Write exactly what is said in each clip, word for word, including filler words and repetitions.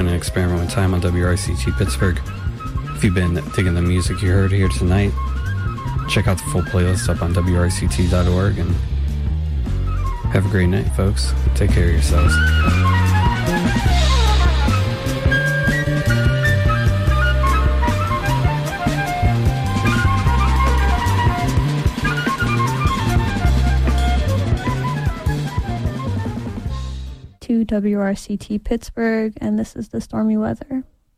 been an experiment with time on W R C T Pittsburgh. If you've been digging the music you heard here tonight, check out the full playlist up on W R C T dot org, and have a great night, folks. Take care of yourselves. To W R C T Pittsburgh, and this is the stormy weather.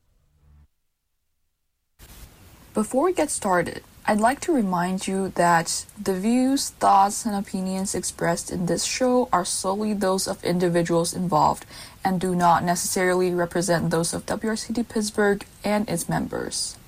Before we get started, I'd like to remind you that the views, thoughts, and opinions expressed in this show are solely those of individuals involved and do not necessarily represent those of W R C T Pittsburgh and its members.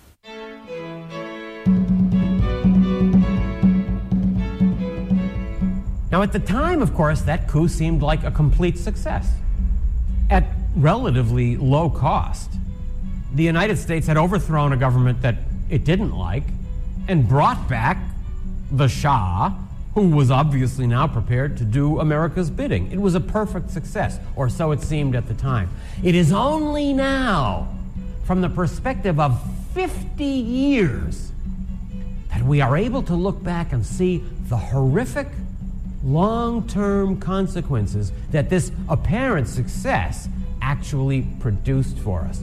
Now, at the time, of course, that coup seemed like a complete success. At relatively low cost, the United States had overthrown a government that it didn't like and brought back the Shah, who was obviously now prepared to do America's bidding. It was a perfect success, or so it seemed at the time. It is only now, from the perspective of fifty years, that we are able to look back and see the horrific long-term consequences that this apparent success actually produced for us.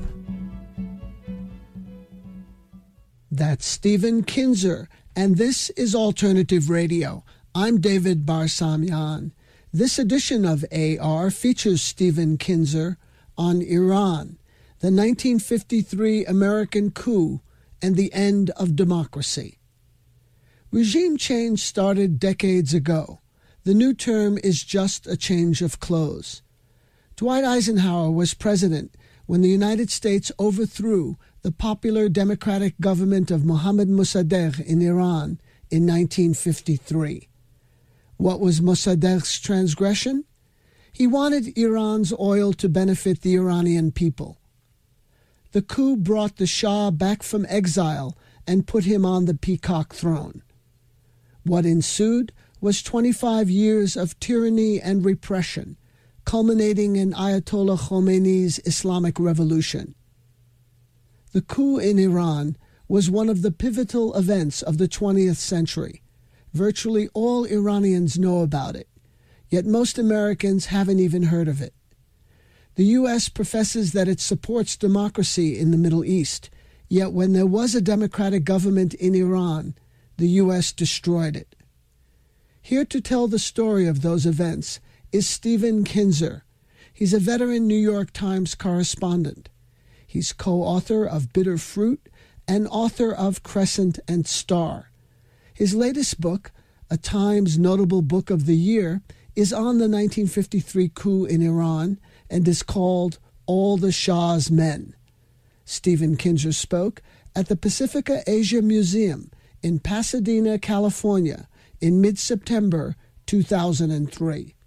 That's Stephen Kinzer, and this is Alternative Radio. I'm David Barsamian. This edition of A R features Stephen Kinzer on Iran, the nineteen fifty-three American coup, and the end of democracy. Regime change started decades ago. The new term is just a change of clothes. Dwight Eisenhower was president when the United States overthrew the popular democratic government of Mohammad Mossadegh in Iran in nineteen fifty-three. What was Mossadegh's transgression? He wanted Iran's oil to benefit the Iranian people. The coup brought the Shah back from exile and put him on the peacock throne. What ensued was twenty-five years of tyranny and repression, culminating in Ayatollah Khomeini's Islamic Revolution. The coup in Iran was one of the pivotal events of the twentieth century. Virtually all Iranians know about it, yet most Americans haven't even heard of it. The U S professes that it supports democracy in the Middle East, yet when there was a democratic government in Iran, the U S destroyed it. Here to tell the story of those events is Stephen Kinzer. He's a veteran New York Times correspondent. He's co-author of Bitter Fruit and author of Crescent and Star. His latest book, a Times Notable Book of the Year, is on the nineteen fifty-three coup in Iran and is called All the Shah's Men. Stephen Kinzer spoke at the Pacifica Asia Museum in Pasadena, California, in mid-September two thousand three.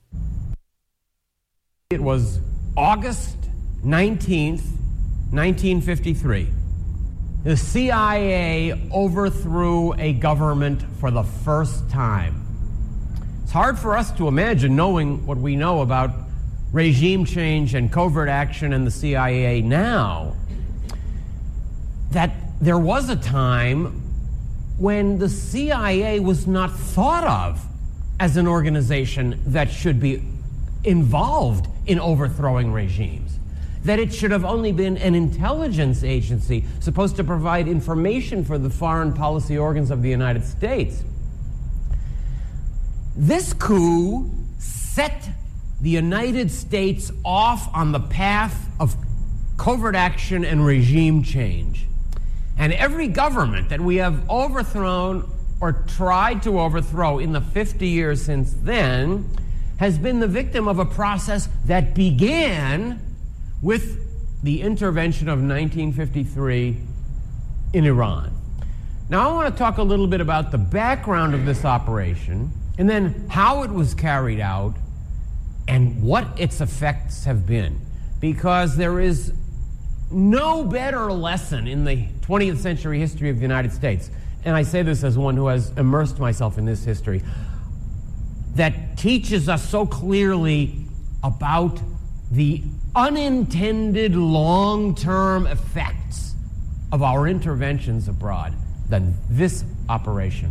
It was August nineteenth, nineteen fifty-three. The C I A overthrew a government for the first time. It's hard for us to imagine, knowing what we know about regime change and covert action and the C I A now, that there was a time when the C I A was not thought of as an organization that should be involved in overthrowing regimes, that it should have only been an intelligence agency supposed to provide information for the foreign policy organs of the United States. This coup set the United States off on the path of covert action and regime change. And every government that we have overthrown or tried to overthrow in the fifty years since then has been the victim of a process that began with the intervention of nineteen fifty-three in Iran. Now, I want to talk a little bit about the background of this operation and then how it was carried out and what its effects have been, because there is no better lesson in the twentieth century history of the United States, and I say this as one who has immersed myself in this history, that teaches us so clearly about the unintended long-term effects of our interventions abroad than this operation.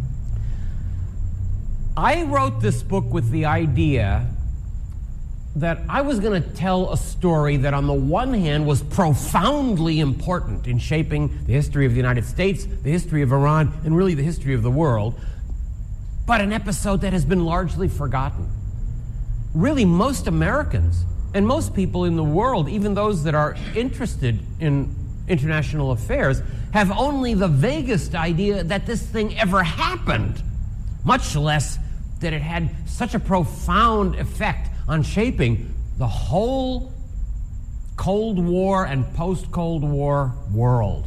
I wrote this book with the idea that I was going to tell a story that on the one hand was profoundly important in shaping the history of the United States, the history of Iran, and really the history of the world, but an episode that has been largely forgotten. Really, most Americans and most people in the world, even those that are interested in international affairs, have only the vaguest idea that this thing ever happened, much less that it had such a profound effect on shaping the whole Cold War and post-Cold War world.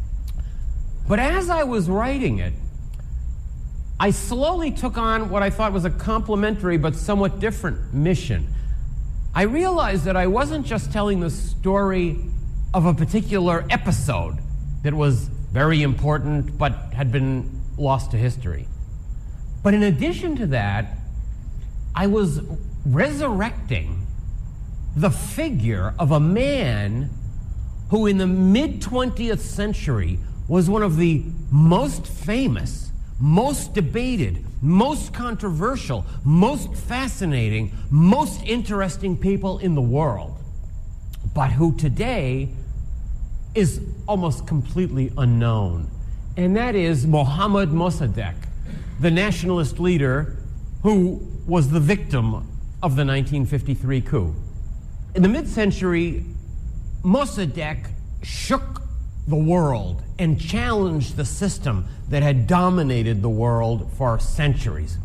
But as I was writing it, I slowly took on what I thought was a complementary but somewhat different mission. I realized that I wasn't just telling the story of a particular episode that was very important but had been lost to history. But in addition to that, I was resurrecting the figure of a man who in the mid-twentieth century was one of the most famous, most debated, most controversial, most fascinating, most interesting people in the world, but who today is almost completely unknown. And that is Mohammad Mossadegh, the nationalist leader who was the victim of the nineteen fifty-three coup. In the mid-century, Mossadegh shook the world and challenged the system that had dominated the world for centuries.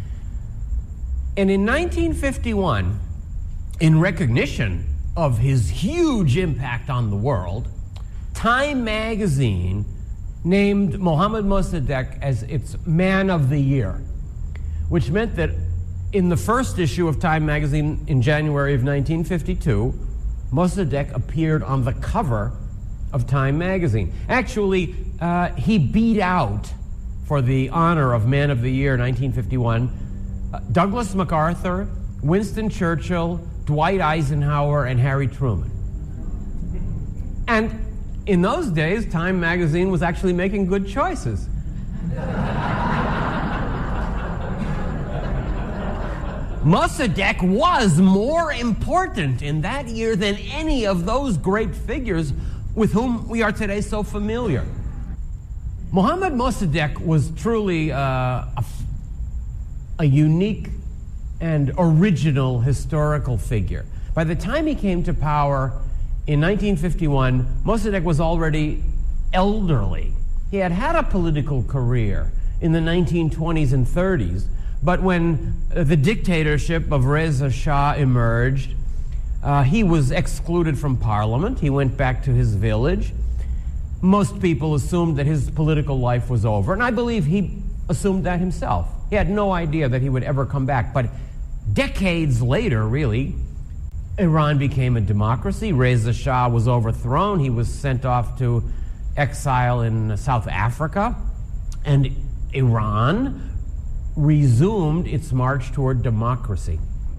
And in nineteen fifty-one, in recognition of his huge impact on the world, Time magazine named Mohammad Mossadegh as its Man of the Year, which meant that in the first issue of Time magazine in January of nineteen fifty-two, Mossadegh appeared on the cover of Time magazine. Actually, uh, he beat out, for the honor of Man of the Year nineteen fifty-one, uh, Douglas MacArthur, Winston Churchill, Dwight Eisenhower, and Harry Truman. And in those days, Time magazine was actually making good choices. Mossadegh was more important in that year than any of those great figures with whom we are today so familiar. Mohammad Mossadegh was truly uh, a, a unique and original historical figure. By the time he came to power in nineteen fifty-one, Mossadegh was already elderly. He had had a political career in the nineteen twenties and thirties, but when uh, the dictatorship of Reza Shah emerged, uh, he was excluded from parliament. He went back to his village. Most people assumed that his political life was over, and I believe he assumed that himself. He had no idea that he would ever come back. But decades later, really, Iran became a democracy. Reza Shah was overthrown. He was sent off to exile in South Africa, and Iran resumed its march toward democracy.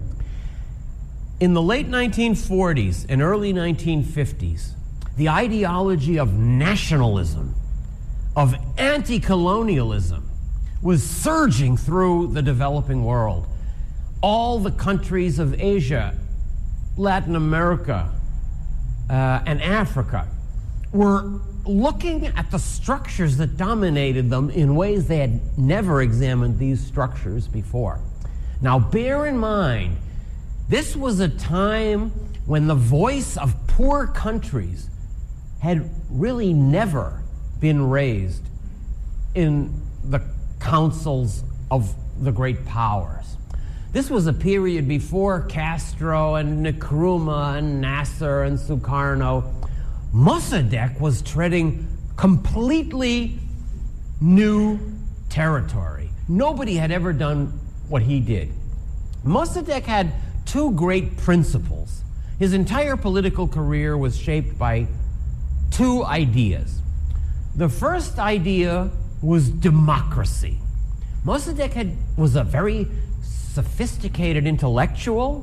In the late nineteen forties and early nineteen fifties, the ideology of nationalism, of anti-colonialism, was surging through the developing world. All the countries of Asia, Latin America, uh, and Africa were looking at the structures that dominated them in ways they had never examined these structures before. Now, bear in mind, this was a time when the voice of poor countries had really never been raised in the councils of the great powers. This was a period before Castro and Nkrumah and Nasser and Sukarno. Mossadegh was treading completely new territory. Nobody had ever done what he did. Mossadegh had two great principles. His entire political career was shaped by two ideas. The first idea was democracy. Mossadegh had, was a very sophisticated intellectual.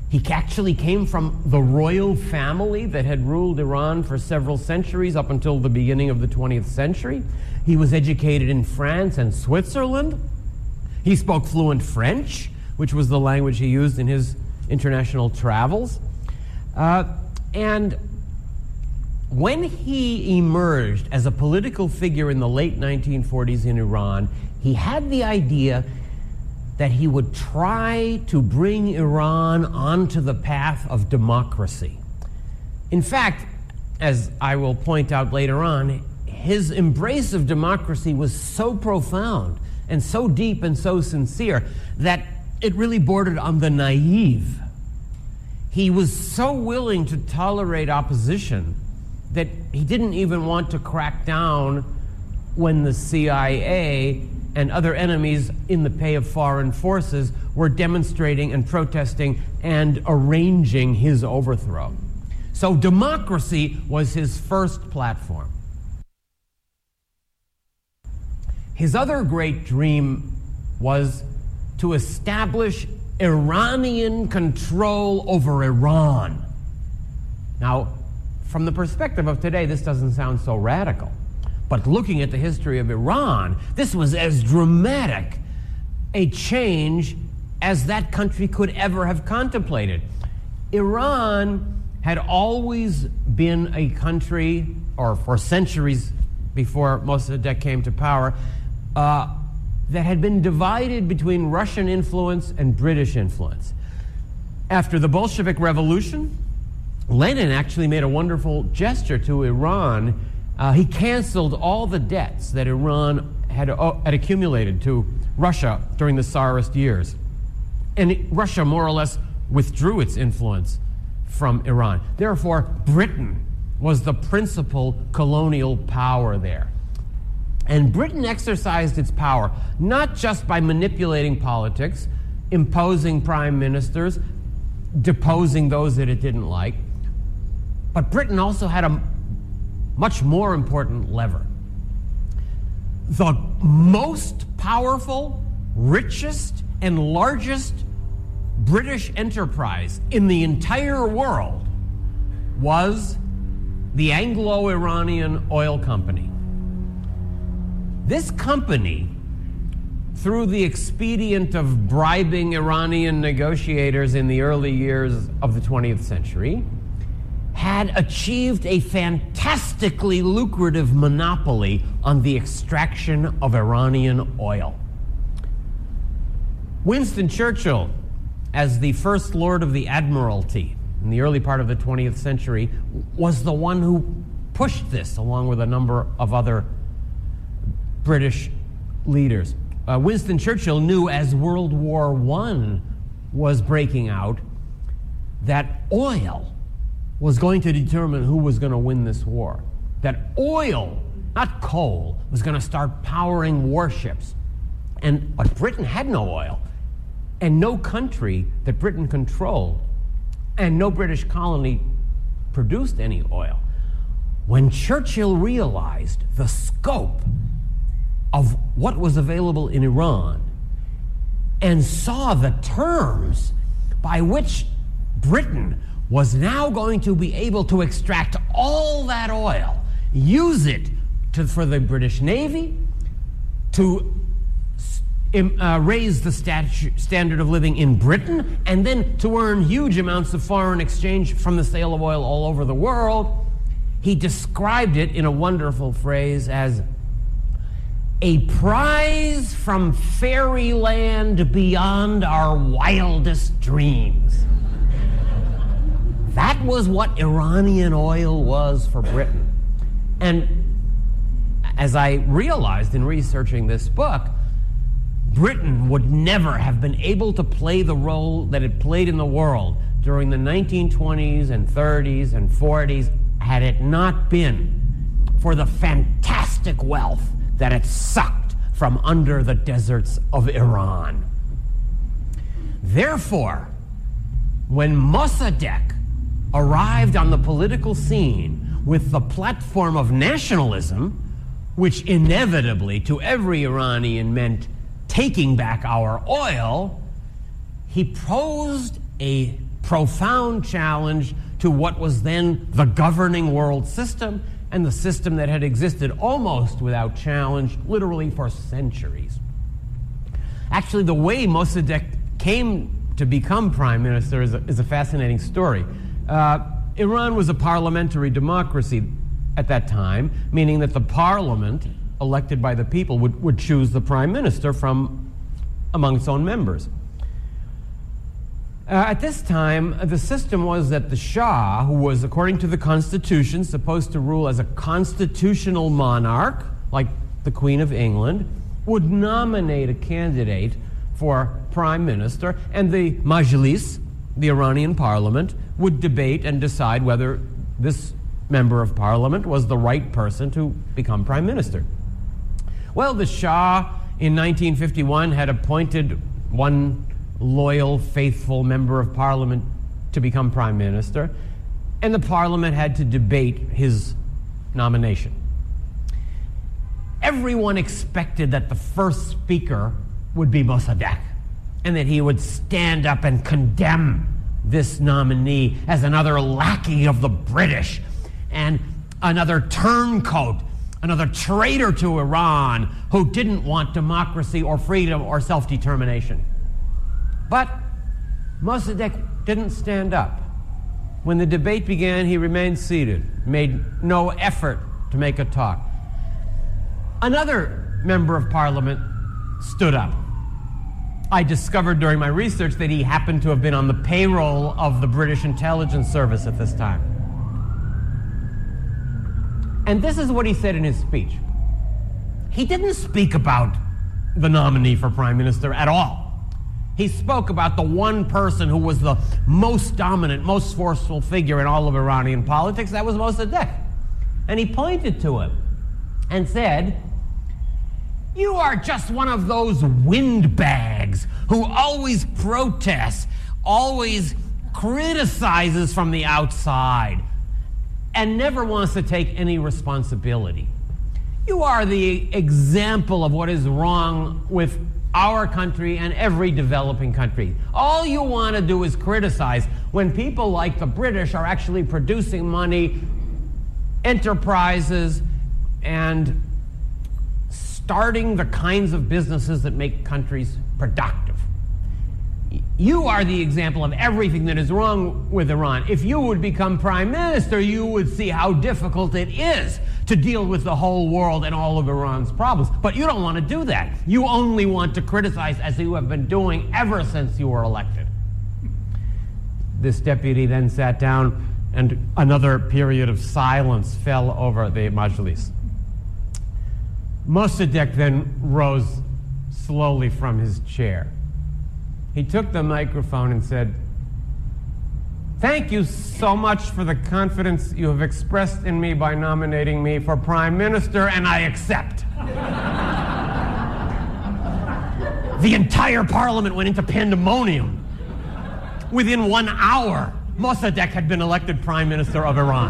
He actually came from the royal family that had ruled Iran for several centuries up until the beginning of the twentieth century. He was educated in France and Switzerland. He spoke fluent French, which was the language he used in his international travels. Uh, and when he emerged as a political figure in the late nineteen forties in Iran, he had the idea that he would try to bring Iran onto the path of democracy. In fact, as I will point out later on, his embrace of democracy was so profound and so deep and so sincere that it really bordered on the naive. He was so willing to tolerate opposition that he didn't even want to crack down when the C I A and other enemies in the pay of foreign forces were demonstrating and protesting and arranging his overthrow. So democracy was his first platform. His other great dream was to establish Iranian control over Iran. Now, from the perspective of today, this doesn't sound so radical. But looking at the history of Iran, this was as dramatic a change as that country could ever have contemplated. Iran had always been a country, or for centuries before Mossadegh came to power, uh, that had been divided between Russian influence and British influence. After the Bolshevik Revolution, Lenin actually made a wonderful gesture to Iran. Uh, he canceled all the debts that Iran had, uh, had accumulated to Russia during the Tsarist years. And it, Russia more or less withdrew its influence from Iran. Therefore, Britain was the principal colonial power there. And Britain exercised its power not just by manipulating politics, imposing prime ministers, deposing those that it didn't like, but Britain also had a much more important lever. The most powerful, richest, and largest British enterprise in the entire world was the Anglo-Iranian Oil Company. This company, through the expedient of bribing Iranian negotiators in the early years of the twentieth century, had achieved a fantastically lucrative monopoly on the extraction of Iranian oil. Winston Churchill, as the First Lord of the Admiralty in the early part of the twentieth century, was the one who pushed this, along with a number of other British leaders. Uh, Winston Churchill knew as World War One was breaking out that oil was going to determine who was going to win this war. That oil, not coal, was going to start powering warships. And but Britain had no oil, and no country that Britain controlled, and no British colony produced any oil. When Churchill realized the scope of what was available in Iran and saw the terms by which Britain was now going to be able to extract all that oil, use it to, for the British Navy, to uh, raise the statu- standard of living in Britain, and then to earn huge amounts of foreign exchange from the sale of oil all over the world, he described it in a wonderful phrase as a prize from fairyland beyond our wildest dreams. That was what Iranian oil was for Britain. And as I realized in researching this book, Britain would never have been able to play the role that it played in the world during the nineteen twenties and thirties and forties had it not been for the fantastic wealth that it sucked from under the deserts of Iran. Therefore, when Mossadegh arrived on the political scene with the platform of nationalism, which inevitably to every Iranian meant taking back our oil, he posed a profound challenge to what was then the governing world system and the system that had existed almost without challenge, literally for centuries. Actually, the way Mossadegh came to become prime minister is a, is a fascinating story. Uh, Iran was a parliamentary democracy at that time, meaning that the parliament, elected by the people, would, would choose the prime minister from among its own members. Uh, at this time, the system was that the Shah, who was, according to the Constitution, supposed to rule as a constitutional monarch, like the Queen of England, would nominate a candidate for prime minister, and the Majlis, the Iranian parliament, would debate and decide whether this member of parliament was the right person to become prime minister. Well, the Shah in nineteen fifty-one had appointed one loyal, faithful member of parliament to become prime minister, and the parliament had to debate his nomination. Everyone expected that the first speaker would be Mossadegh, and that he would stand up and condemn this nominee as another lackey of the British and another turncoat, another traitor to Iran who didn't want democracy or freedom or self-determination. But Mossadegh didn't stand up. When the debate began, he remained seated, made no effort to make a talk. Another member of parliament stood up. I discovered during my research that he happened to have been on the payroll of the British intelligence service at this time. And this is what he said in his speech. He didn't speak about the nominee for prime minister at all. He spoke about the one person who was the most dominant, most forceful figure in all of Iranian politics. That was Mossadegh. And he pointed to him and said, "You are just one of those windbags who always protests, always criticizes from the outside, and never wants to take any responsibility. You are the example of what is wrong with our country and every developing country. All you want to do is criticize when people like the British are actually producing money, enterprises, and starting the kinds of businesses that make countries productive. You are the example of everything that is wrong with Iran. If you would become prime minister, you would see how difficult it is to deal with the whole world and all of Iran's problems. But you don't want to do that. You only want to criticize, as you have been doing ever since you were elected." This deputy then sat down, and another period of silence fell over the Majlis. Mossadegh then rose slowly from his chair. He took the microphone and said, "Thank you so much for the confidence you have expressed in me by nominating me for prime minister, and I accept." The entire parliament went into pandemonium. Within one hour, Mossadegh had been elected prime minister of Iran.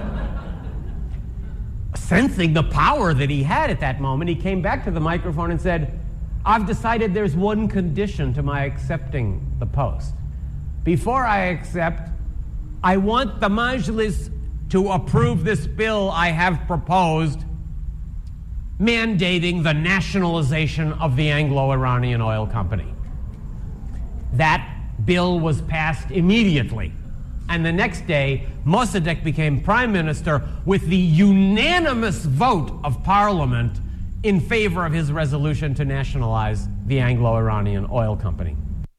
Sensing the power that he had at that moment, he came back to the microphone and said, "I've decided there's one condition to my accepting the post. Before I accept, I want the Majlis to approve this bill I have proposed, mandating the nationalization of the Anglo-Iranian Oil Company." That bill was passed immediately. And the next day, Mossadegh became prime minister with the unanimous vote of parliament in favor of his resolution to nationalize the Anglo-Iranian Oil Company.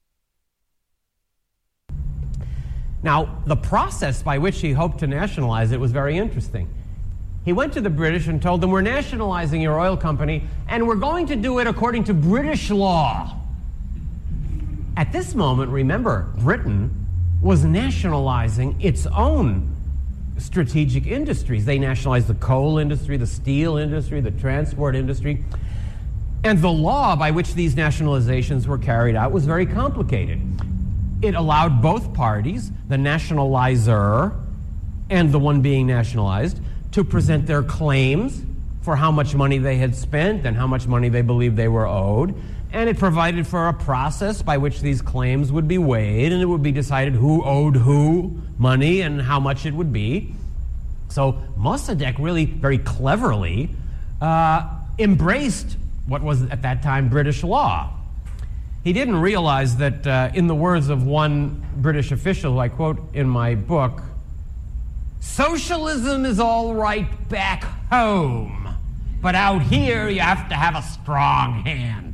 Now, the process by which he hoped to nationalize it was very interesting. He went to the British and told them, "We're nationalizing your oil company, and we're going to do it according to British law." At this moment, remember, Britain was nationalizing its own strategic industries. They nationalized the coal industry, the steel industry, the transport industry. And the law by which these nationalizations were carried out was very complicated. It allowed both parties, the nationalizer and the one being nationalized, to present their claims for how much money they had spent and how much money they believed they were owed. And it provided for a process by which these claims would be weighed, and it would be decided who owed who money and how much it would be. So Mossadegh really very cleverly uh, embraced what was at that time British law. He didn't realize that, uh, in the words of one British official, who I quote in my book, socialism is all right back home, but out here you have to have a strong hand.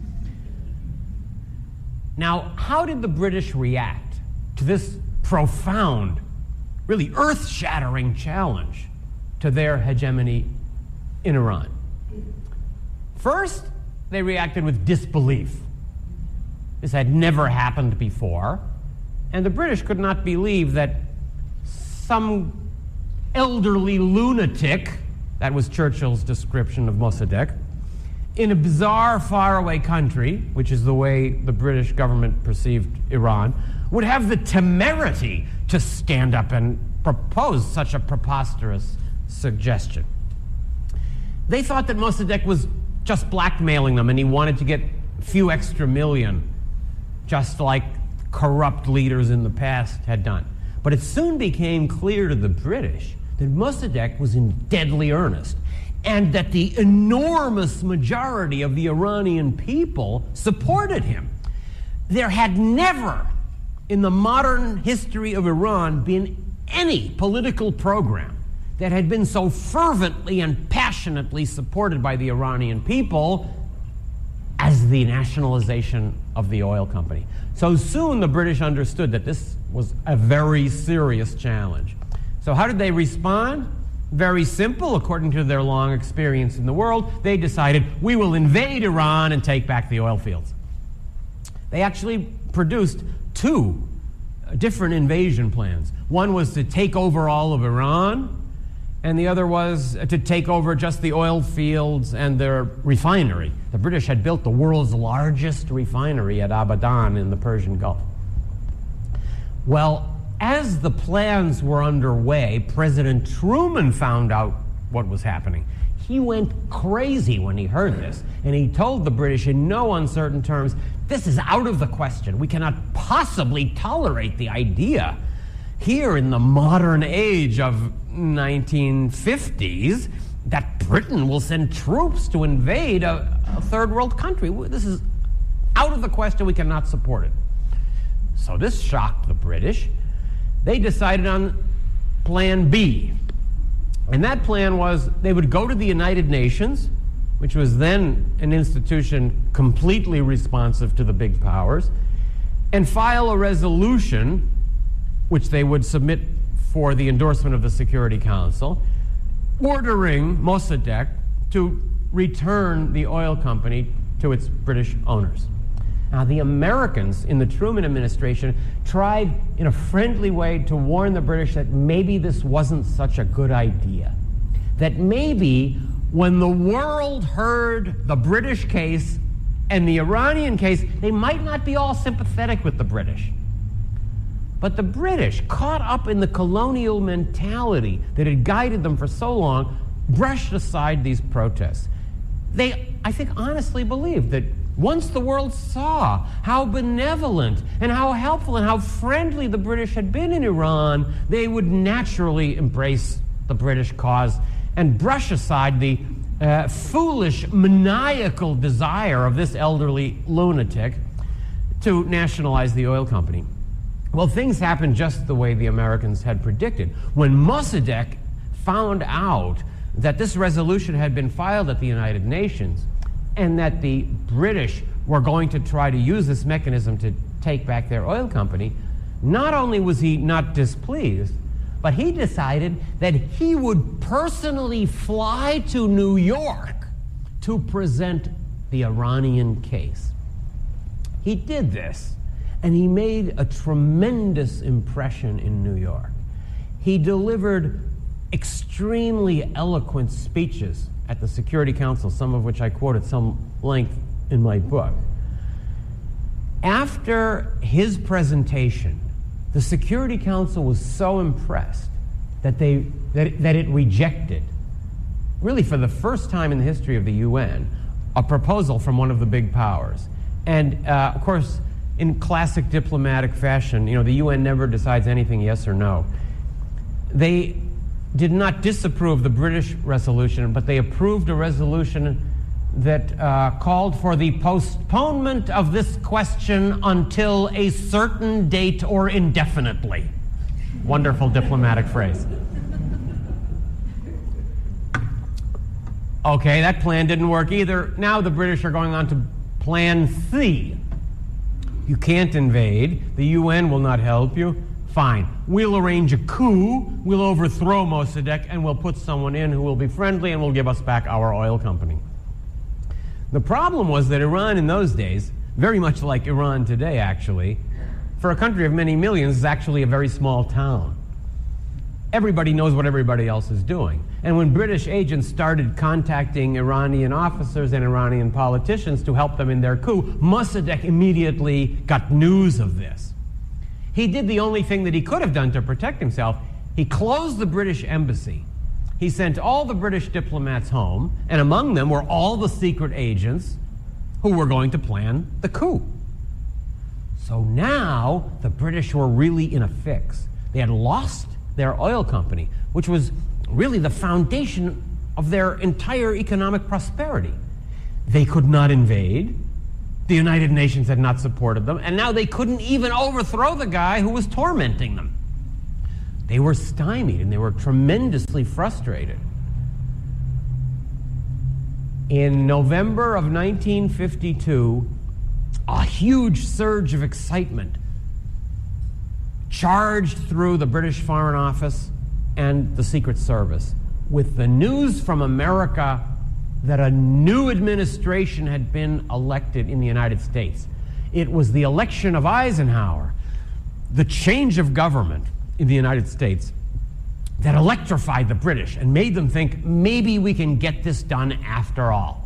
Now, how did the British react to this profound, really earth-shattering challenge to their hegemony in Iran? First, they reacted with disbelief. This had never happened before, and the British could not believe that some elderly lunatic, that was Churchill's description of Mossadegh, in a bizarre, faraway country, which is the way the British government perceived Iran, would have the temerity to stand up and propose such a preposterous suggestion. They thought that Mossadegh was just blackmailing them, and he wanted to get a few extra million, just like corrupt leaders in the past had done. But it soon became clear to the British that Mossadegh was in deadly earnest, and that the enormous majority of the Iranian people supported him. There had never, in the modern history of Iran, been any political program that had been so fervently and passionately supported by the Iranian people as the nationalization of the oil company. So soon the British understood that this was a very serious challenge. So how did they respond? Very simple. According to their long experience in the world, they decided, we will invade Iran and take back the oil fields. They actually produced two different invasion plans. One was to take over all of Iran, and the other was to take over just the oil fields and their refinery. The British had built the world's largest refinery at Abadan in the Persian Gulf. Well, as the plans were underway, President Truman found out what was happening. He went crazy when he heard this, and he told the British in no uncertain terms, this is out of the question. We cannot possibly tolerate the idea here in the modern age of nineteen fifties that Britain will send troops to invade a, a third world country. This is out of the question. We cannot support it. So this shocked the British. They decided on Plan B. And that plan was they would go to the United Nations, which was then an institution completely responsive to the big powers, and file a resolution which they would submit for the endorsement of the Security Council, ordering Mossadegh to return the oil company to its British owners. Now, the Americans in the Truman administration tried in a friendly way to warn the British that maybe this wasn't such a good idea. That maybe when the world heard the British case and the Iranian case, they might not be all sympathetic with the British. But the British, caught up in the colonial mentality that had guided them for so long, brushed aside these protests. They, I think, honestly believed that once the world saw how benevolent and how helpful and how friendly the British had been in Iran, they would naturally embrace the British cause and brush aside the uh, foolish, maniacal desire of this elderly lunatic to nationalize the oil company. Well, things happened just the way the Americans had predicted. When Mossadegh found out that this resolution had been filed at the United Nations and that the British were going to try to use this mechanism to take back their oil company, not only was he not displeased, but he decided that he would personally fly to New York to present the Iranian case. He did this, and he made a tremendous impression in New York. He delivered extremely eloquent speeches at the Security Council, some of which I quote at some length in my book. After his presentation, the Security Council was so impressed that they that, that it rejected really for the first time in the history of the U N, a proposal from one of the big powers. And, uh, of course, in classic diplomatic fashion, you know, the U N never decides anything yes or no. They did not disapprove of the British resolution, but they approved a resolution that uh, called for the postponement of this question until a certain date or indefinitely. Wonderful diplomatic phrase. Okay, that plan didn't work either. Now the British are going on to Plan C. You can't invade. The U N will not help you. Fine. We'll arrange a coup. We'll overthrow Mossadegh, and we'll put someone in who will be friendly and will give us back our oil company. The problem was that Iran in those days, very much like Iran today actually, for a country of many millions, is actually a very small town. Everybody knows what everybody else is doing. And when British agents started contacting Iranian officers and Iranian politicians to help them in their coup, Mossadegh immediately got news of this. He did the only thing that he could have done to protect himself. He closed the British embassy. He sent all the British diplomats home, and among them were all the secret agents who were going to plan the coup. So now the British were really in a fix. They had lost their oil company, which was really the foundation of their entire economic prosperity. They could not invade. The United Nations had not supported them, and now they couldn't even overthrow the guy who was tormenting them. They were stymied, and they were tremendously frustrated. In November of nineteen fifty-two, a huge surge of excitement charged through the British Foreign Office and the Secret Service with the news from America that a new administration had been elected in the United States. It was the election of Eisenhower, the change of government in the United States, that electrified the British and made them think, maybe we can get this done after all.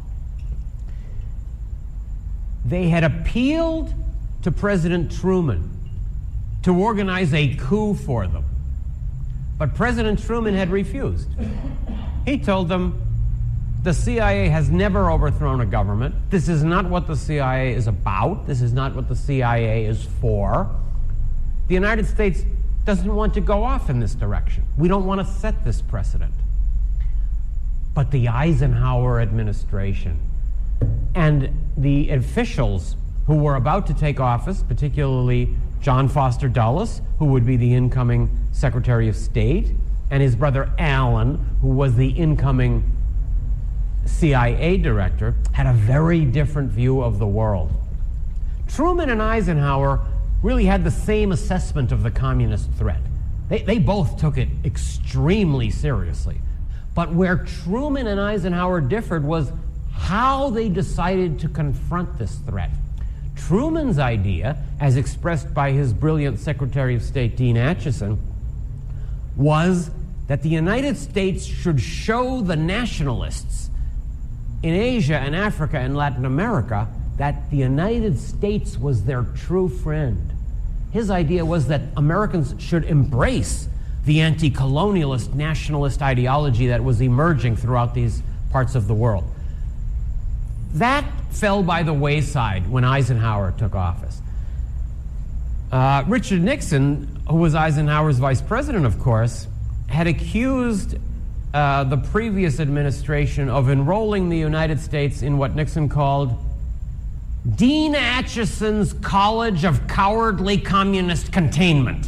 They had appealed to President Truman to organize a coup for them. But President Truman had refused. He told them, the C I A has never overthrown a government. This is not what the C I A is about. This is not what the C I A is for. The United States doesn't want to go off in this direction. We don't want to set this precedent. But the Eisenhower administration and the officials who were about to take office, particularly John Foster Dulles, who would be the incoming Secretary of State, and his brother Alan, who was the incoming C I A director, had a very different view of the world. Truman and Eisenhower really had the same assessment of the communist threat. They, they both took it extremely seriously. But where Truman and Eisenhower differed was how they decided to confront this threat. Truman's idea, as expressed by his brilliant Secretary of State Dean Acheson, was that the United States should show the nationalists in Asia and Africa and Latin America that the United States was their true friend. His idea was that Americans should embrace the anti-colonialist nationalist ideology that was emerging throughout these parts of the world. That fell by the wayside when Eisenhower took office. Uh, Richard Nixon, who was Eisenhower's vice president, of course, had accused uh, the previous administration of enrolling the United States in what Nixon called Dean Acheson's College of Cowardly Communist Containment.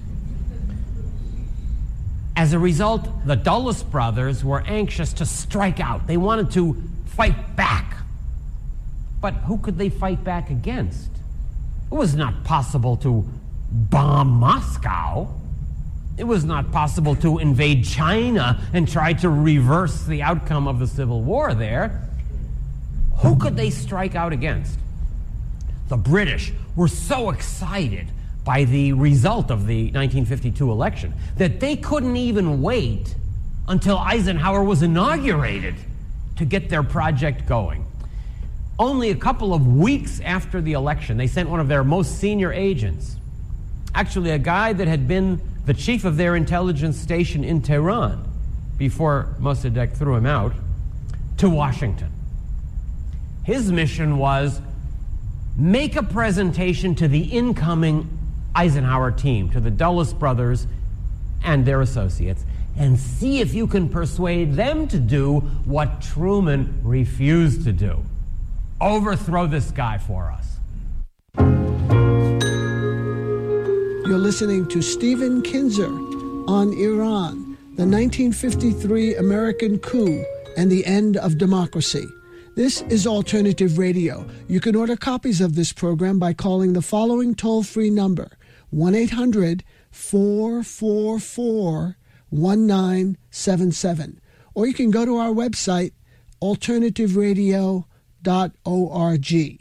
As a result, the Dulles brothers were anxious to strike out. They wanted to fight back. But who could they fight back against? It was not possible to bomb Moscow. It was not possible to invade China and try to reverse the outcome of the Civil War there. Who could they strike out against? The British were so excited by the result of the nineteen fifty-two election that they couldn't even wait until Eisenhower was inaugurated to get their project going. Only a couple of weeks after the election, they sent one of their most senior agents, actually a guy that had been the chief of their intelligence station in Tehran, before Mossadegh threw him out, to Washington. His mission was make a presentation to the incoming Eisenhower team, to the Dulles brothers and their associates, and see if you can persuade them to do what Truman refused to do. Overthrow this guy for us. You're listening to Stephen Kinzer on Iran, the nineteen fifty-three American coup and the end of democracy. This is Alternative Radio. You can order copies of this program by calling the following toll-free number, one eight hundred four four four one nine seven seven. Or you can go to our website, alternative radio dot org.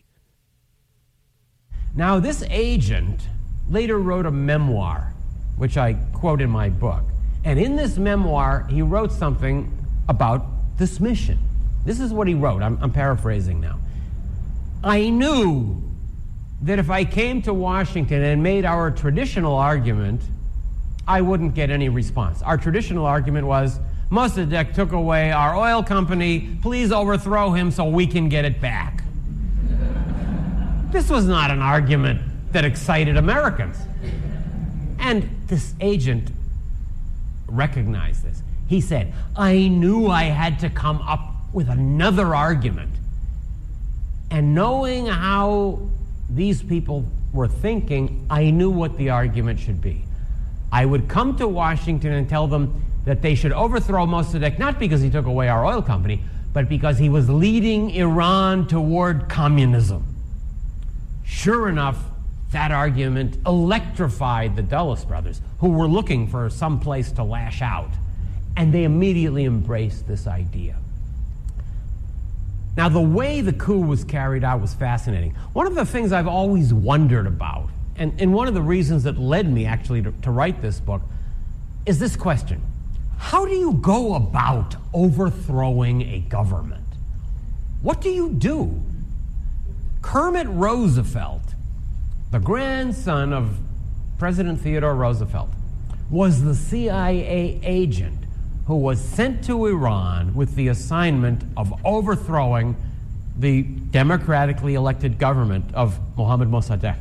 Now, this agent later wrote a memoir, which I quote in my book. And in this memoir, he wrote something about this mission. This is what he wrote. I'm, I'm paraphrasing now. I knew that if I came to Washington and made our traditional argument, I wouldn't get any response. Our traditional argument was, Mossadegh took away our oil company. Please overthrow him so we can get it back. This was not an argument that excited Americans. And this agent recognized this. He said, I knew I had to come up with another argument. And knowing how these people were thinking, I knew what the argument should be. I would come to Washington and tell them that they should overthrow Mossadegh, not because he took away our oil company, but because he was leading Iran toward communism. Sure enough, that argument electrified the Dulles brothers, who were looking for some place to lash out. And they immediately embraced this idea. Now, the way the coup was carried out was fascinating. One of the things I've always wondered about, and, and one of the reasons that led me actually to, to write this book, is this question. How do you go about overthrowing a government? What do you do? Kermit Roosevelt, the grandson of President Theodore Roosevelt, was the C I A agent who was sent to Iran with the assignment of overthrowing the democratically elected government of Mohammad Mossadegh.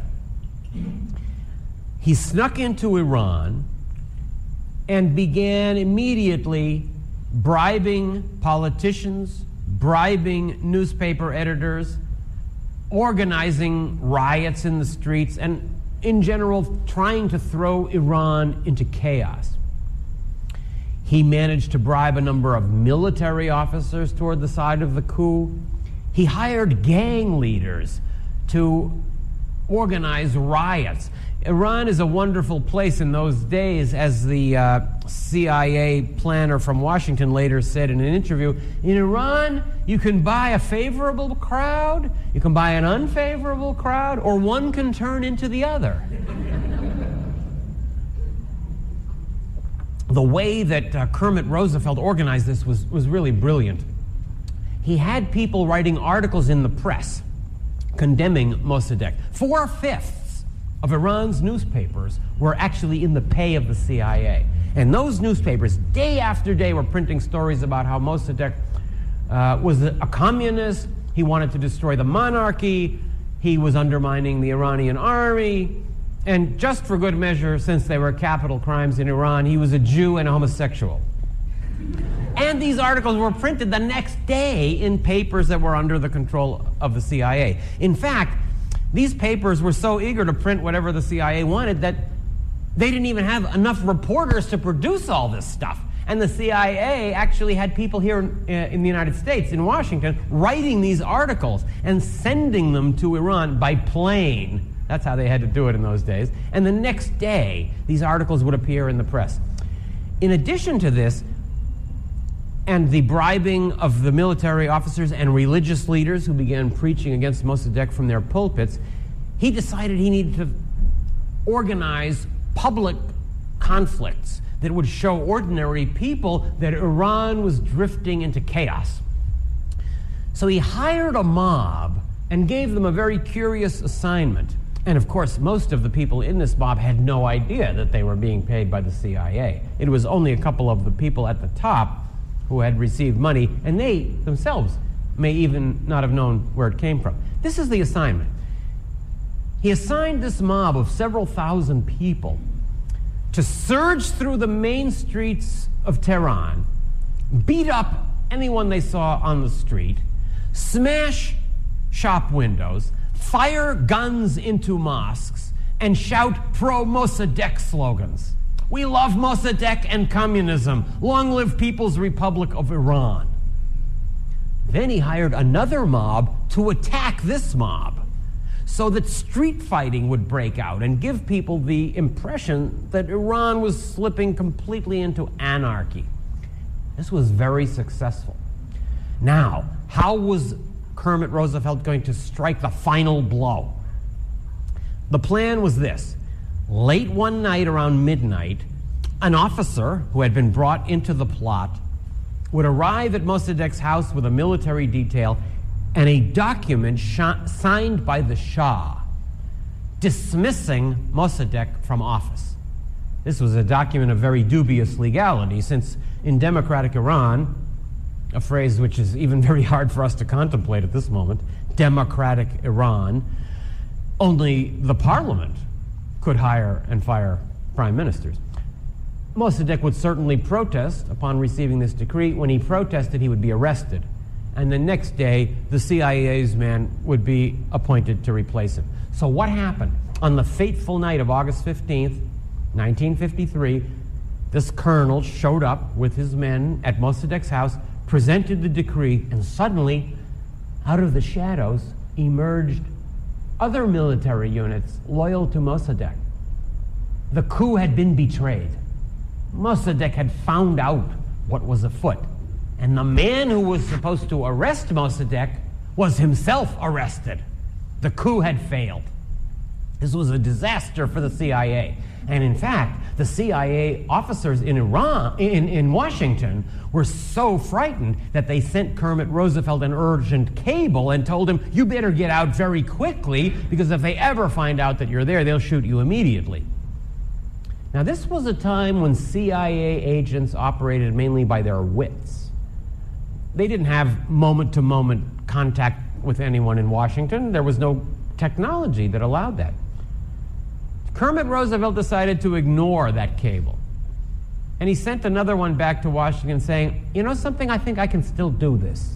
He snuck into Iran and began immediately bribing politicians, bribing newspaper editors, organizing riots in the streets, and in general trying to throw Iran into chaos. He managed to bribe a number of military officers toward the side of the coup. He hired gang leaders to organize riots. Iran is a wonderful place in those days, as the uh, C I A planner from Washington later said in an interview. In Iran, you can buy a favorable crowd, you can buy an unfavorable crowd, or one can turn into the other. The way that uh, Kermit Roosevelt organized this was, was really brilliant. He had people writing articles in the press condemning Mossadegh. Four-fifths of Iran's newspapers were actually in the pay of the C I A. And those newspapers, day after day, were printing stories about how Mossadegh uh, was a communist, he wanted to destroy the monarchy, he was undermining the Iranian army, and just for good measure, since they were capital crimes in Iran, he was a Jew and a homosexual. And these articles were printed the next day in papers that were under the control of the C I A. In fact, these papers were so eager to print whatever the C I A wanted that they didn't even have enough reporters to produce all this stuff. And the C I A actually had people here in, uh, in the United States, in Washington, writing these articles and sending them to Iran by plane. That's how they had to do it in those days. And the next day, these articles would appear in the press. In addition to this, and the bribing of the military officers and religious leaders who began preaching against Mossadegh from their pulpits, he decided he needed to organize public conflicts that would show ordinary people that Iran was drifting into chaos. So he hired a mob and gave them a very curious assignment. And of course, most of the people in this mob had no idea that they were being paid by the C I A. It was only a couple of the people at the top who had received money, and they themselves may even not have known where it came from. This is the assignment. He assigned this mob of several thousand people to surge through the main streets of Tehran, beat up anyone they saw on the street, smash shop windows, fire guns into mosques, and shout pro-Mossadegh slogans. We love Mossadegh and communism. Long live People's Republic of Iran. Then he hired another mob to attack this mob so that street fighting would break out and give people the impression that Iran was slipping completely into anarchy. This was very successful. Now, how was Kermit Roosevelt going to strike the final blow? The plan was this. Late one night around midnight, an officer who had been brought into the plot would arrive at Mossadegh's house with a military detail and a document sh- signed by the Shah dismissing Mossadegh from office. This was a document of very dubious legality, since in democratic Iran, a phrase which is even very hard for us to contemplate at this moment, democratic Iran, only the parliament could hire and fire prime ministers. Mossadegh would certainly protest upon receiving this decree. When he protested, he would be arrested. And the next day, the C I A's man would be appointed to replace him. So what happened? On the fateful night of August fifteenth, nineteen fifty-three, this colonel showed up with his men at Mossadegh's house, presented the decree, and suddenly, out of the shadows, emerged other military units loyal to Mossadegh. The coup had been betrayed. Mossadegh had found out what was afoot. And the man who was supposed to arrest Mossadegh was himself arrested. The coup had failed. This was a disaster for the C I A. And in fact, the C I A officers in Iran, in, in Washington, were so frightened that they sent Kermit Roosevelt an urgent cable and told him, you better get out very quickly, because if they ever find out that you're there, they'll shoot you immediately. Now, this was a time when C I A agents operated mainly by their wits. They didn't have moment-to-moment contact with anyone in Washington. There was no technology that allowed that. Kermit Roosevelt decided to ignore that cable. And he sent another one back to Washington saying, you know something, I think I can still do this.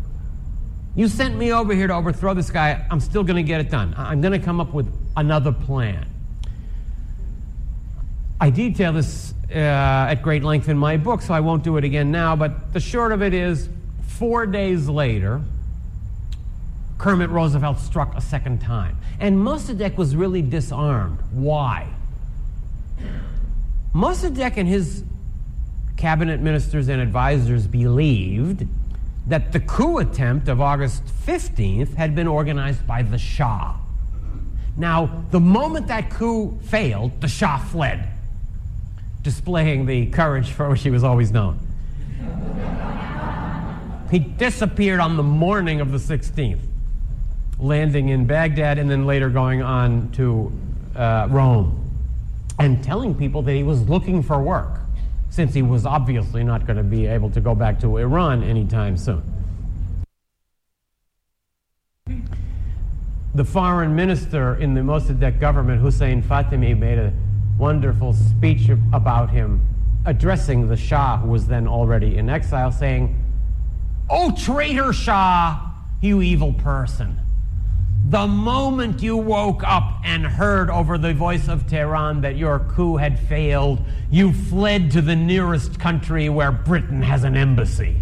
You sent me over here to overthrow this guy. I'm still going to get it done. I'm going to come up with another plan. I detail this uh, at great length in my book, so I won't do it again now, but the short of it is, four days later, Kermit Roosevelt struck a second time. And Mossadegh was really disarmed. Why? Mossadegh and his cabinet ministers and advisors believed that the coup attempt of August fifteenth had been organized by the Shah. Now, the moment that coup failed, the Shah fled, displaying the courage for which he was always known. He disappeared on the morning of the sixteenth, landing in Baghdad and then later going on to uh, Rome, and telling people that he was looking for work, since he was obviously not going to be able to go back to Iran anytime soon. The foreign minister in the Mossadegh government, Hussein Fatemi, made a wonderful speech about him, addressing the Shah, who was then already in exile, saying, "Oh, traitor Shah, you evil person. The moment you woke up and heard over the voice of Tehran that your coup had failed, you fled to the nearest country where Britain has an embassy."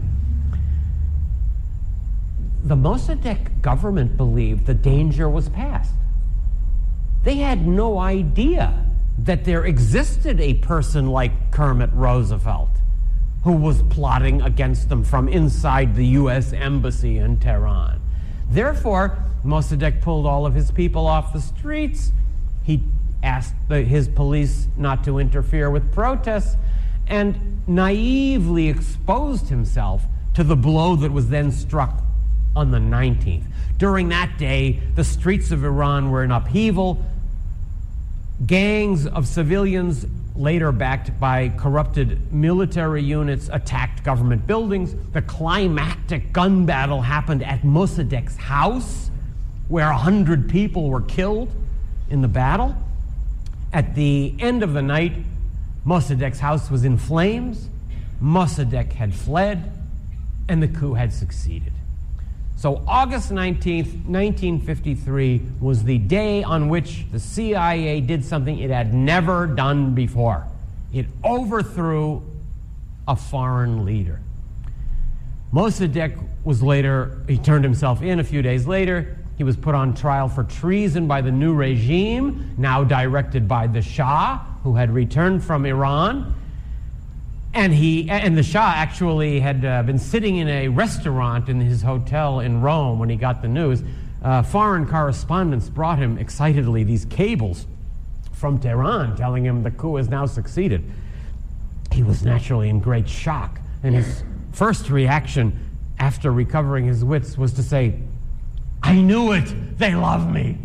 The Mossadegh government believed the danger was past. They had no idea that there existed a person like Kermit Roosevelt who was plotting against them from inside the U S embassy in Tehran. Therefore, Mossadegh pulled all of his people off the streets. He asked the, his police not to interfere with protests, and naively exposed himself to the blow that was then struck on the nineteenth. During that day, the streets of Iran were in upheaval. Gangs of civilians, later backed by corrupted military units, attacked government buildings. The climactic gun battle happened at Mossadegh's house, where a hundred people were killed in the battle. At the end of the night, Mossadegh's house was in flames. Mossadegh had fled, and the coup had succeeded. So August nineteenth, nineteen fifty-three was the day on which the C I A did something it had never done before. It overthrew a foreign leader. Mossadegh was later, he turned himself in a few days later. He was put on trial for treason by the new regime, now directed by the Shah, who had returned from Iran. And he and the Shah actually had uh, been sitting in a restaurant in his hotel in Rome when he got the news. Uh, foreign correspondents brought him excitedly these cables from Tehran telling him the coup has now succeeded. He was naturally in great shock, and his first reaction after recovering his wits was to say, "I knew it, they love me."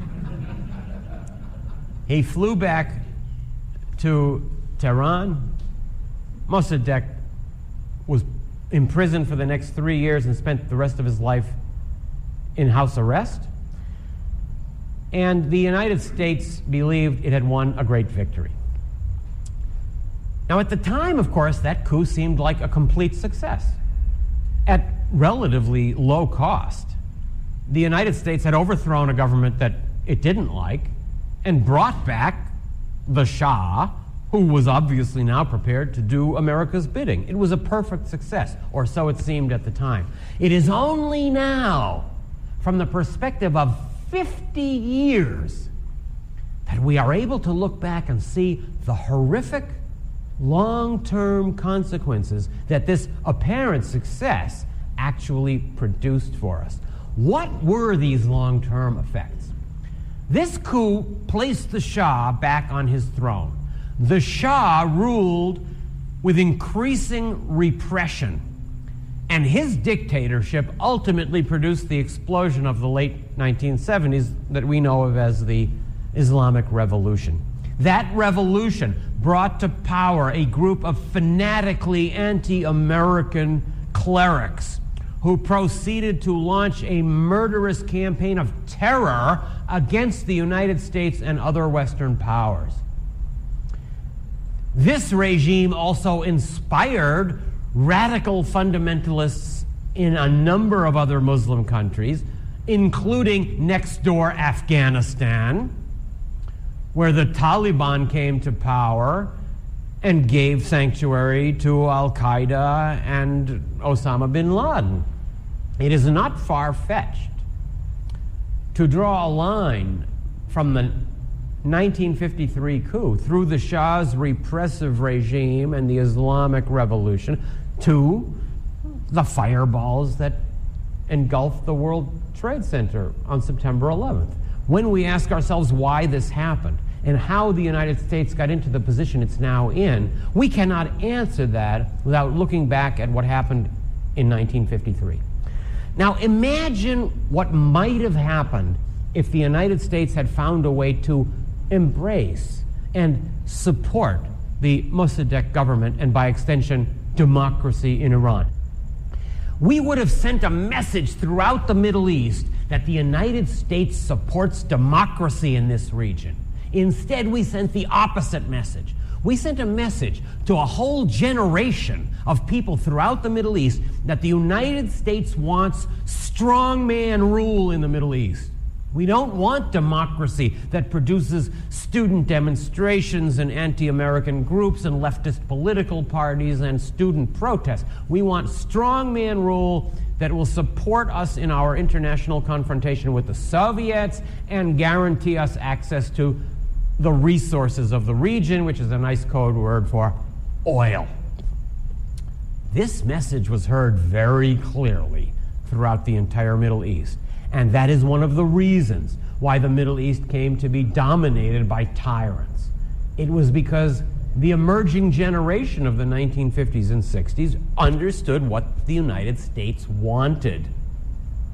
He flew back to Tehran. Mossadegh was imprisoned for the next three years and spent the rest of his life in house arrest. And the United States believed it had won a great victory. Now, at the time, of course, that coup seemed like a complete success. At relatively low cost, the United States had overthrown a government that it didn't like and brought back the Shah, who was obviously now prepared to do America's bidding. It was a perfect success, or so it seemed at the time. It is only now, from the perspective of fifty years, that we are able to look back and see the horrific long-term consequences that this apparent success actually produced for us. What were these long-term effects? This coup placed the Shah back on his throne. The Shah ruled with increasing repression, and his dictatorship ultimately produced the explosion of the late nineteen seventies that we know of as the Islamic Revolution. That revolution brought to power a group of fanatically anti-American clerics who proceeded to launch a murderous campaign of terror against the United States and other Western powers. This regime also inspired radical fundamentalists in a number of other Muslim countries, including next door Afghanistan, where the Taliban came to power and gave sanctuary to Al-Qaeda and Osama bin Laden. It is not far-fetched to draw a line from the nineteen fifty-three coup through the Shah's repressive regime and the Islamic Revolution to the fireballs that engulfed the World Trade Center on September eleventh. When we ask ourselves why this happened and how the United States got into the position it's now in, we cannot answer that without looking back at what happened in nineteen fifty-three. Now imagine what might have happened if the United States had found a way to embrace and support the Mossadegh government and, by extension, democracy in Iran. We would have sent a message throughout the Middle East that the United States supports democracy in this region. Instead, we sent the opposite message. We sent a message to a whole generation of people throughout the Middle East that the United States wants strongman rule in the Middle East. We don't want democracy that produces student demonstrations and anti-American groups and leftist political parties and student protests. We want strongman rule that will support us in our international confrontation with the Soviets and guarantee us access to the resources of the region, which is a nice code word for oil. This message was heard very clearly throughout the entire Middle East. And that is one of the reasons why the Middle East came to be dominated by tyrants. It was because the emerging generation of the nineteen fifties and sixties understood what the United States wanted.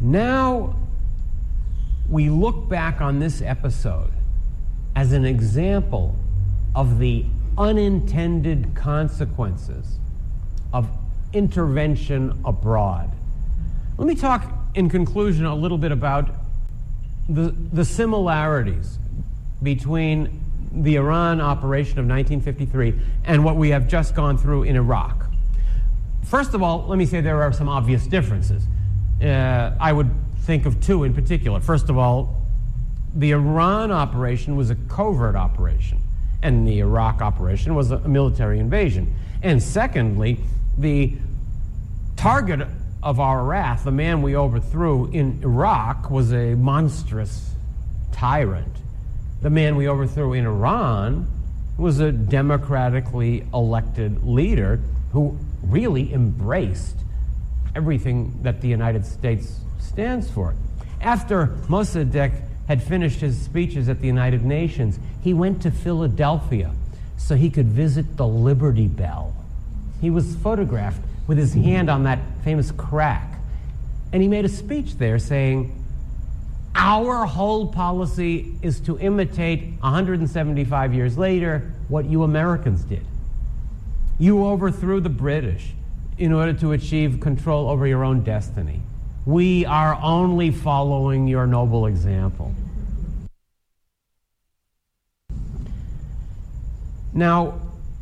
Now we look back on this episode as an example of the unintended consequences of intervention abroad. Let me talk in conclusion a little bit about the, the similarities between the Iran operation of nineteen fifty-three and what we have just gone through in Iraq. First of all, let me say there are some obvious differences. Uh, I would think of two in particular. First of all, the Iran operation was a covert operation, and the Iraq operation was a military invasion. And secondly, the target of our wrath, the man we overthrew in Iraq, was a monstrous tyrant. The man we overthrew in Iran was a democratically elected leader who really embraced everything that the United States stands for. After Mossadegh had finished his speeches at the United Nations, he went to Philadelphia so he could visit the Liberty Bell. He was photographed with his hand on that famous crack, and he made a speech there saying, "Our whole policy is to imitate one hundred seventy-five years later what you Americans did. You overthrew the British in order to achieve control over your own destiny. We are only following your noble example." Now,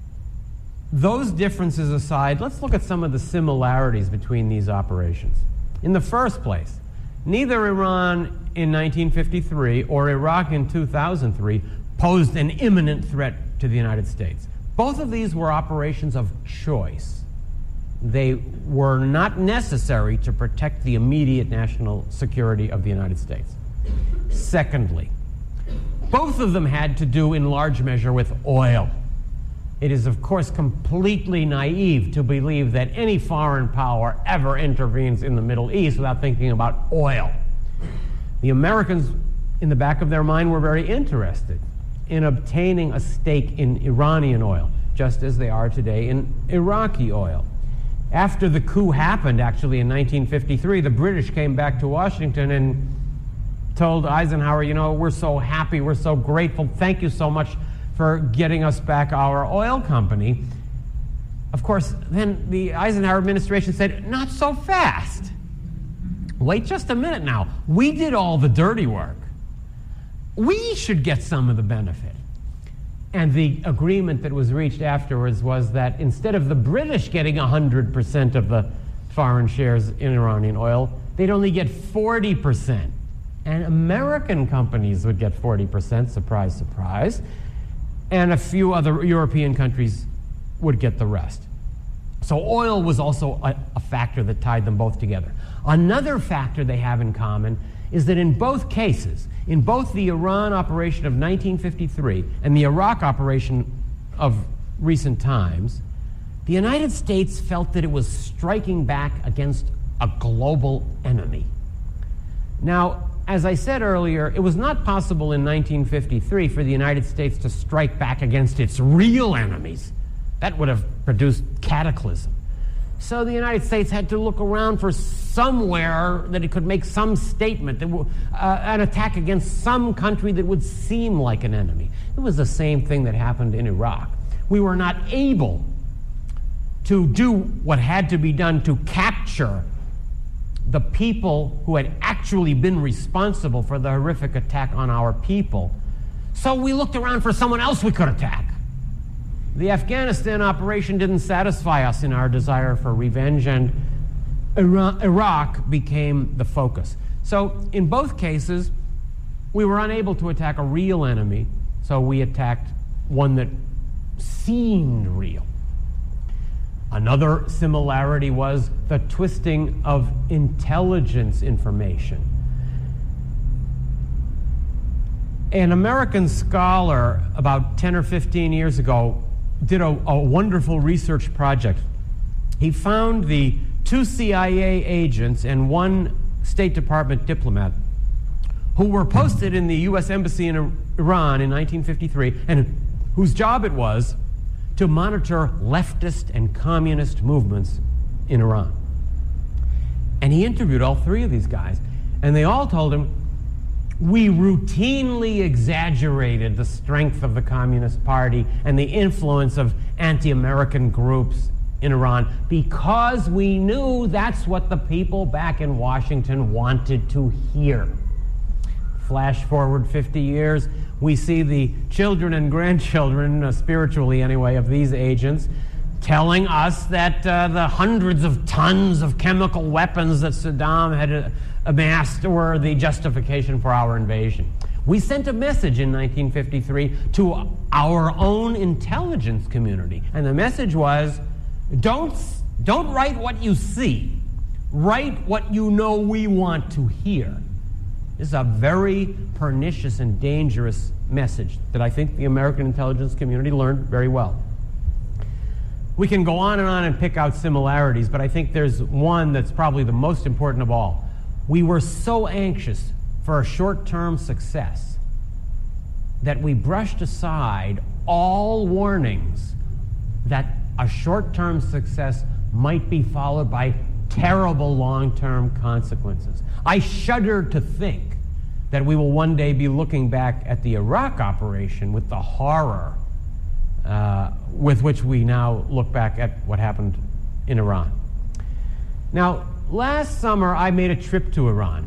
those differences aside, let's look at some of the similarities between these operations. In the first place, neither Iran in nineteen fifty-three or Iraq in two thousand three posed an imminent threat to the United States. Both of these were operations of choice. They were not necessary to protect the immediate national security of the United States. Secondly, both of them had to do in large measure with oil. It is, of course, completely naive to believe that any foreign power ever intervenes in the Middle East without thinking about oil. The Americans, in the back of their mind, were very interested in obtaining a stake in Iranian oil, just as they are today in Iraqi oil. After the coup happened, actually, in nineteen fifty-three, the British came back to Washington and told Eisenhower, you know, we're so happy, we're so grateful, thank you so much for getting us back our oil company. Of course, then the Eisenhower administration said, not so fast. Wait just a minute now. We did all the dirty work. We should get some of the benefit. And the agreement that was reached afterwards was that instead of the British getting one hundred percent of the foreign shares in Iranian oil, they'd only get forty percent. And American companies would get forty percent, surprise, surprise. And a few other European countries would get the rest. So oil was also a, a factor that tied them both together. Another factor they have in common is that in both cases, in both the Iran operation of nineteen fifty-three and the Iraq operation of recent times, the United States felt that it was striking back against a global enemy. Now, as I said earlier, it was not possible in nineteen fifty-three for the United States to strike back against its real enemies. That would have produced cataclysm. So the United States had to look around for somewhere that it could make some statement, that w- uh, an attack against some country that would seem like an enemy. It was the same thing that happened in Iraq. We were not able to do what had to be done to capture the people who had actually been responsible for the horrific attack on our people. So we looked around for someone else we could attack. The Afghanistan operation didn't satisfy us in our desire for revenge, and Iraq became the focus. So in both cases, we were unable to attack a real enemy, so we attacked one that seemed real. Another similarity was the twisting of intelligence information. An American scholar about ten or fifteen years ago did a, a wonderful research project. He found the two C I A agents and one State Department diplomat who were posted in the U S Embassy in Iran in nineteen fifty-three and whose job it was to monitor leftist and communist movements in Iran. And he interviewed all three of these guys, And they all told him, we routinely exaggerated the strength of the Communist Party and the influence of anti-American groups in Iran because we knew that's what the people back in Washington wanted to hear. Flash forward fifty years, we see the children and grandchildren, uh, spiritually anyway, of these agents telling us that uh, the hundreds of tons of chemical weapons that Saddam had uh, amassed were the justification for our invasion. We sent a message in nineteen fifty-three to our own intelligence community, and the message was, don't, don't write what you see, write what you know we want to hear. This is a very pernicious and dangerous message that I think the American intelligence community learned very well. We can go on and on and pick out similarities, but I think there's one that's probably the most important of all. We were so anxious for a short-term success that we brushed aside all warnings that a short-term success might be followed by terrible long-term consequences. I shudder to think that we will one day be looking back at the Iraq operation with the horror uh, with which we now look back at what happened in Iran. Now, last summer I made a trip to Iran.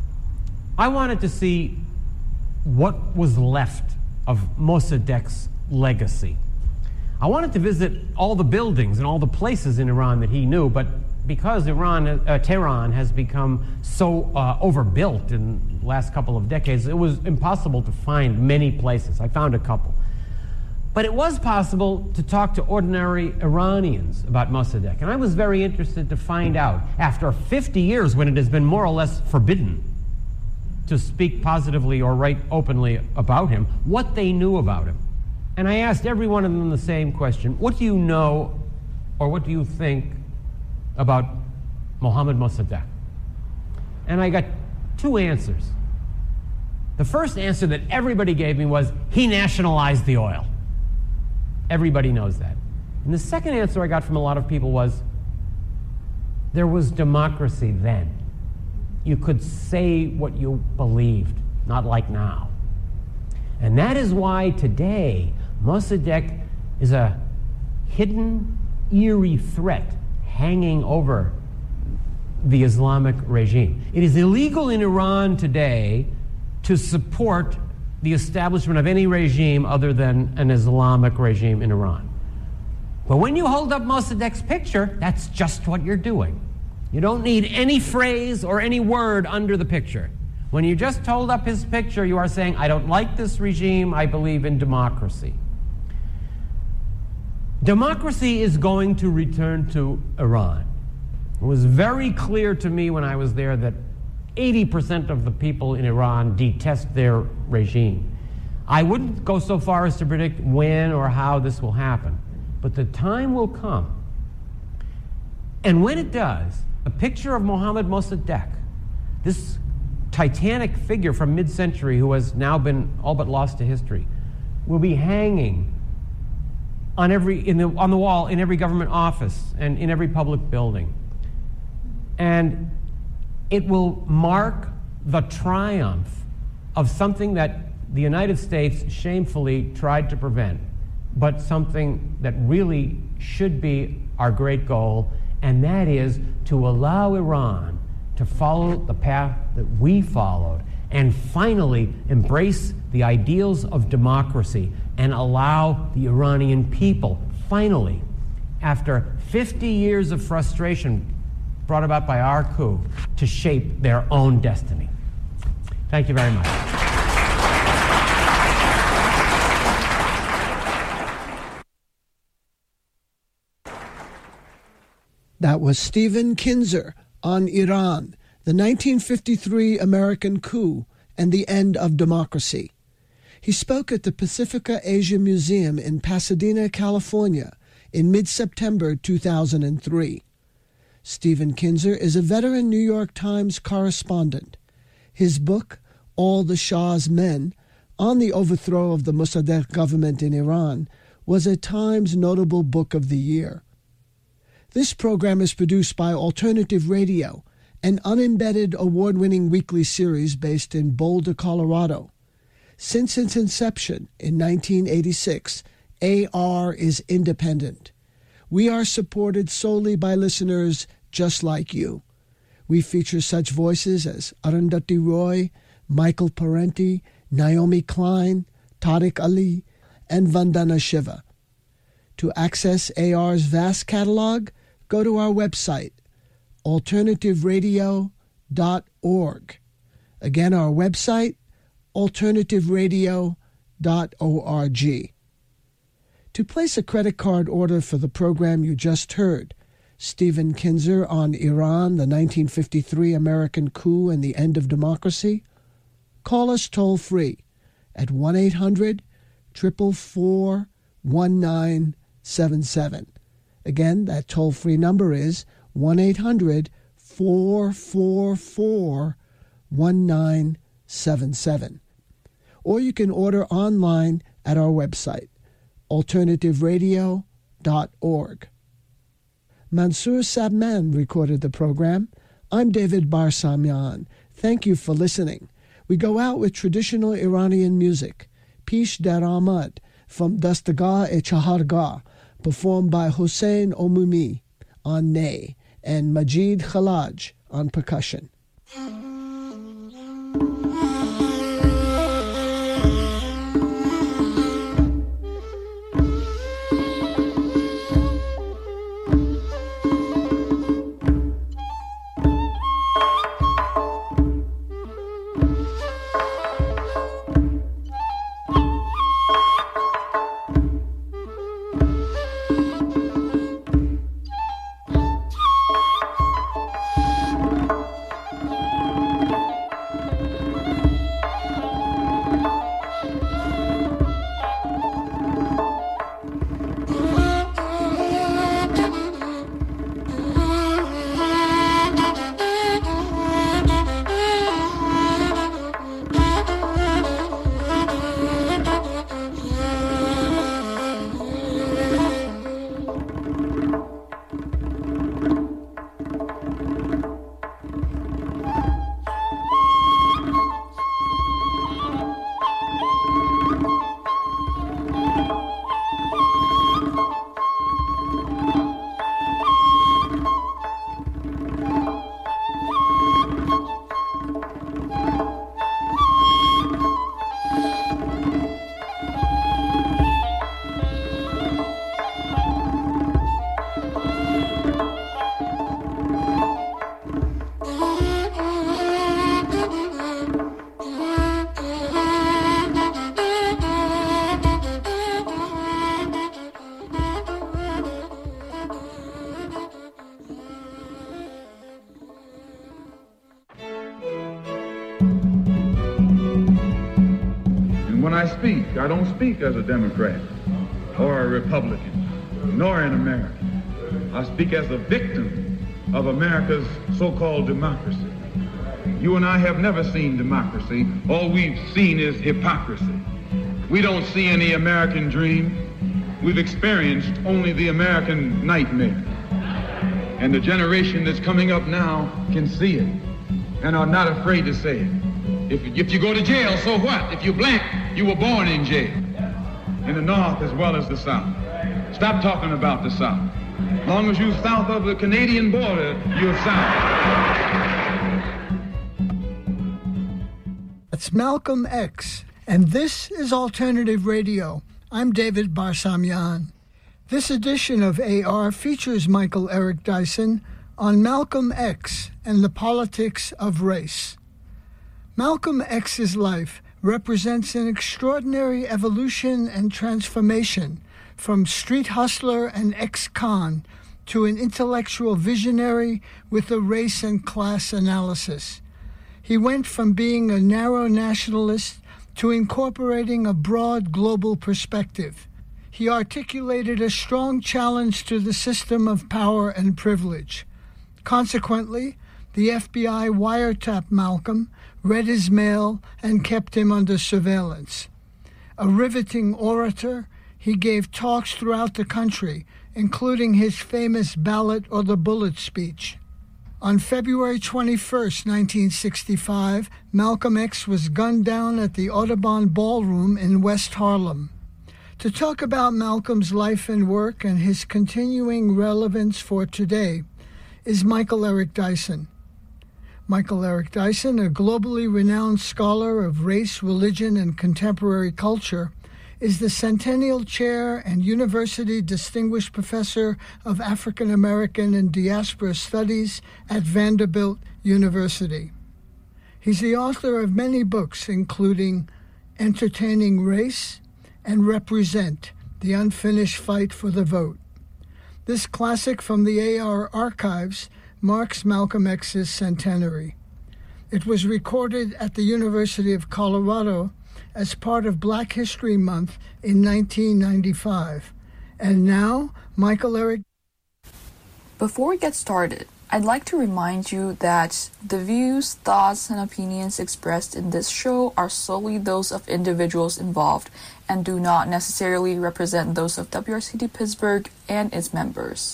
I wanted to see what was left of Mossadegh's legacy. I wanted to visit all the buildings and all the places in Iran that he knew, but because Iran, uh, Tehran has become so uh, overbuilt in the last couple of decades, it was impossible to find many places. I found a couple. But it was possible to talk to ordinary Iranians about Mossadegh, and I was very interested to find out, after fifty years when it has been more or less forbidden to speak positively or write openly about him, what they knew about him. And I asked every one of them the same question: what do you know or what do you think about Mohammad Mossadegh? And I got two answers. The first answer that everybody gave me was, he nationalized the oil. Everybody knows that. And the second answer I got from a lot of people was, there was democracy then. You could say what you believed, not like now. And that is why today Mossadegh is a hidden, eerie threat hanging over the Islamic regime. It is illegal in Iran today to support the establishment of any regime other than an Islamic regime in Iran. But when you hold up Mossadegh's picture, that's just what you're doing. You don't need any phrase or any word under the picture. When you just hold up his picture, you are saying, I don't like this regime, I believe in democracy. Democracy is going to return to Iran. It was very clear to me when I was there that eighty percent of the people in Iran detest their regime. I wouldn't go so far as to predict when or how this will happen, but the time will come. And when it does, a picture of Mohammad Mossadegh, this titanic figure from mid-century who has now been all but lost to history, will be hanging on every in the on the wall in every government office and in every public building. And it will mark the triumph of something that the United States shamefully tried to prevent, but something that really should be our great goal, and that is to allow Iran to follow the path that we followed and finally embrace the ideals of democracy and allow the Iranian people, finally, after fifty years of frustration brought about by our coup, to shape their own destiny. Thank you very much. That was Stephen Kinzer on Iran, the nineteen fifty-three American coup and the end of democracy. He spoke at the Pacifica Asia Museum in Pasadena, California, in mid-September two thousand three. Stephen Kinzer is a veteran New York Times correspondent. His book, All the Shah's Men, on the overthrow of the Mossadegh government in Iran, was a Times Notable Book of the Year. This program is produced by Alternative Radio an unembedded award-winning weekly series based in Boulder, Colorado. Since its inception in nineteen eighty-six, A R is independent. We are supported solely by listeners just like you. We feature such voices as Arundhati Roy, Michael Parenti, Naomi Klein, Tariq Ali, and Vandana Shiva. To access A R's vast catalog, go to our website, alternative radio dot org. Again, our website, alternative radio dot org. To place a credit card order for the program you just heard, Stephen Kinzer on Iran, the nineteen fifty-three American coup and the end of democracy, call us toll-free at one eight hundred, four four four, one nine seven seven. Again, that toll-free number is one eight hundred, four four four, one nine seven seven. Or you can order online at our website, alternative radio dot org. Mansour Sabman recorded the program. I'm David Barsamian. Thank you for listening. We go out with traditional Iranian music, Pish Dar Amad from Dastagah-e-Chahargah, performed by Hossein Omumi on ney and Majid Khalaj on percussion. I don't speak as a Democrat or a Republican, nor an American. I speak as a victim of America's so-called democracy. You and I have never seen democracy. All we've seen is hypocrisy. We don't see any American dream. We've experienced only the American nightmare. And the generation that's coming up now can see it and are not afraid to say it. If, if you go to jail, so what? If you're black, you were born in jail. In the North as well as the South. Stop talking about the South. As long as you're south of the Canadian border, you're South. It's Malcolm X, and this is Alternative Radio. I'm David Barsamian. This edition of A R features Michael Eric Dyson on Malcolm X and the politics of race. Malcolm X's life represents an extraordinary evolution and transformation from street hustler and ex-con to an intellectual visionary with a race and class analysis. He went from being a narrow nationalist to incorporating a broad global perspective. He articulated a strong challenge to the system of power and privilege. Consequently, the F B I wiretapped Malcolm, read his mail, and kept him under surveillance. A riveting orator, he gave talks throughout the country, including his famous ballot or the bullet speech. On February twenty-first, nineteen sixty-five, Malcolm X was gunned down at the Audubon Ballroom in West Harlem. To talk about Malcolm's life and work and his continuing relevance for today is Michael Eric Dyson. Michael Eric Dyson, a globally renowned scholar of race, religion, and contemporary culture, is the Centennial Chair and University Distinguished Professor of African American and Diaspora Studies at Vanderbilt University. He's the author of many books, including Entertaining Race and Represent, The Unfinished Fight for the Vote. This classic from the A R archives marks Malcolm X's centenary. It was recorded at the University of Colorado as part of Black History Month in nineteen ninety-five. And now, Michael Eric. Before we get started, I'd like to remind you that the views, thoughts, and opinions expressed in this show are solely those of individuals involved and do not necessarily represent those of W R C T Pittsburgh and its members.